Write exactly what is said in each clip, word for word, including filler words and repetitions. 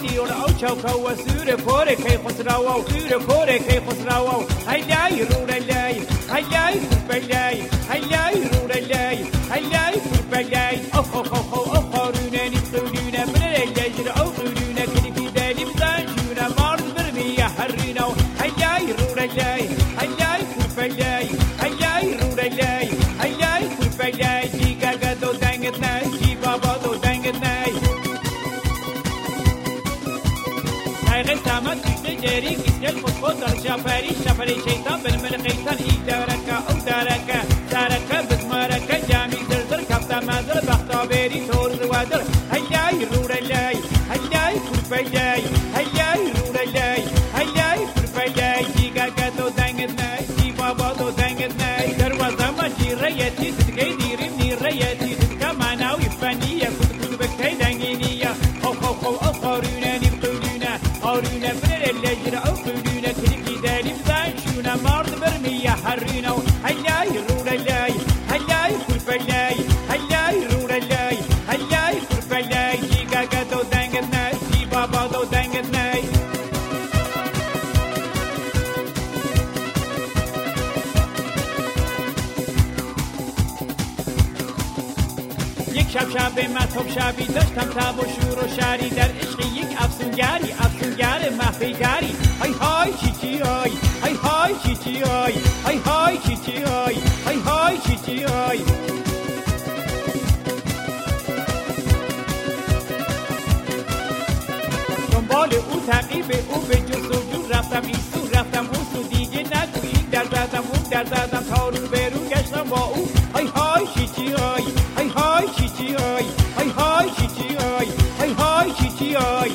دیور او چوکا و سور پور کی خسرو و سور پور کی خسرو هیلای رولای هیلای بلای هیلای رولای هیلای بلای او خو خو خو او قارونه نقولونه بلای او قولونه کلی دلی بزنجونه مارد برمی حرینا هیلای رولای هیلای بلای هیلای رولای هیلای بلای دیگر گدو دنگت نه جی بابا دو دنگت نه هیگه سامت دیگه جری کیسل خود خود در شافری شافری شیطان بن من قیتان ای دارکا او دارکا دارکا بزمارکا جامی زرزر کفتا مازر بختا بری تور زوادر هیای رولای هیای کرپای هیای رولای هیای کرپای دیگر گدو دنگت نه جی بابا دو دنگت نه دروازه ما جیریتی تدگی دیریم نیریتی تدگا معناوی فنیه کد کد بکتی دنگینیه خو خو خو او قارونه نبقلونه قارونه بر اللجر او قلونه کلکی دلی بزنشونه مارد برمیه حرینو هیای رولای هیای کرپای هیای رولای هیای کرپای جیگا گدو دنگت نه جی بابا دو دنگت نه یک شب شب مطلب شبی داشتم تب و شور و شری در عشق یک افسونگری افسونگر مخفیگری های های چی چی های های های چی چی های های های چی چی های های های چی چی های دنبال او تعقیب او به جستجو رفتم این سو رفتم اون سو دیگه نگو این در زدم اون در زدم تا رو به رو گشتم با او های های چی چی های های های چی چی های های های چی چی های های های چی چی های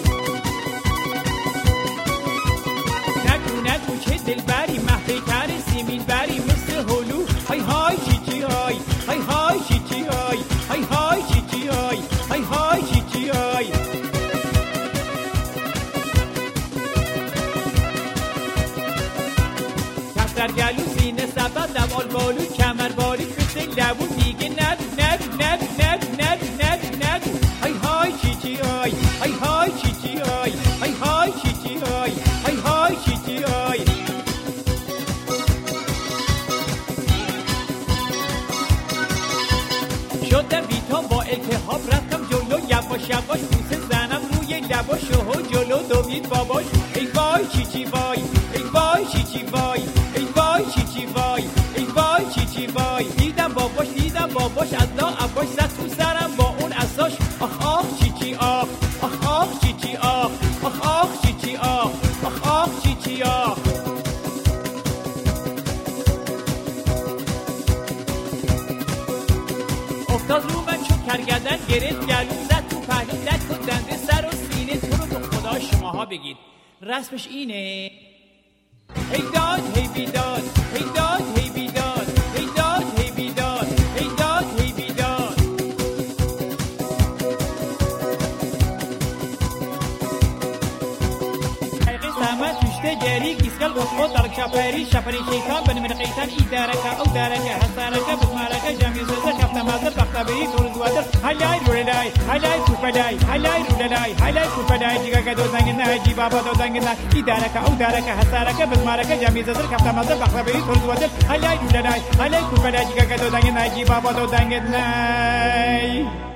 نگو نگو چه دلبری مهدی‌تر سیمین بری مثل هلو های های چی چی های های های چی چی های های های چی چی های های های چی چی های کفتر گلو سینه سبد لبال بالو کمر باریک مثل لبو دیگه ندو ندو ندو ندو ندو ندو ندو های های چی چی های های های چی چی های های های چی چی های های های چی چی های شدم بیتام با التهاب رفتم جلو یواش یواش بوسه زنم روی لباشو و جلو دوید باباش ای وای چی چی وای ای وای چی چی وای ای وای چی چی وای ای وای چی چی وای دیدم باباش دیدم باباش از لا عباش زد تو سرم با اون اساش آخ آخ چی چی آخ آخ آخ چی چی آخ آخ آخ چی چی آخ آخ آخ چی چی آخ افتاد رو من چون کرگردن گرفت گلو زد تو پهلو لک و دنده سر و سینه تو رو به خدا شماها بگید رسمش اینه هی داد هی بیداد هی داد هی بیداد هی داد هی بیداد هی داد هی بیداد حقیقی سامت توشته جری گیسکل خود در شپری شپری شیطان بن من قیتان ای دارکا او دارکا حسارکا بزمارکا جمعی زوزه کفتا مازر بختا بری طور زوادر هلای رولای هلای کوپدای هلای رولای هلای کوپدای دیگه که دو زنگ نه جی بابا دو زنگ نه ای دارکا او دارکا حسارکا بزمارکا جمعی زوزه کفتا مازر بختا بری طور زوادر هلای رولای هلای کوپدای دیگه که دو زنگ نه جی بابا دو زنگ نه